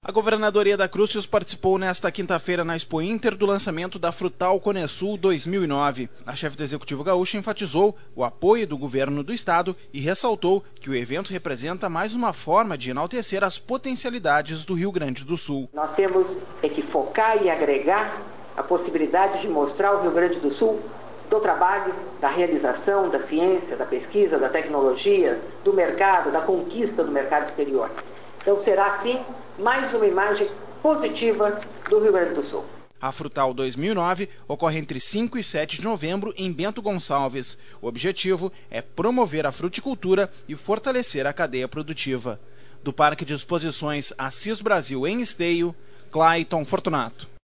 A Governadoria da Crucius participou nesta quinta-feira na Expo Inter do lançamento da Frutal Conesul 2009. A chefe do Executivo Gaúcho enfatizou o apoio do governo do estado e ressaltou que o evento representa mais uma forma de enaltecer as potencialidades do Rio Grande do Sul. Nós temos que focar e agregar a possibilidade de mostrar ao Rio Grande do Sul do trabalho, da realização, da ciência, da pesquisa, da tecnologia, do mercado, da conquista do mercado exterior. Então será, sim, mais uma imagem positiva do Rio Grande do Sul. A Frutal 2009 ocorre entre 5 e 7 de novembro em Bento Gonçalves. O objetivo é promover a fruticultura e fortalecer a cadeia produtiva. Do Parque de Exposições Assis Brasil em Esteio, Clayton Fortunato.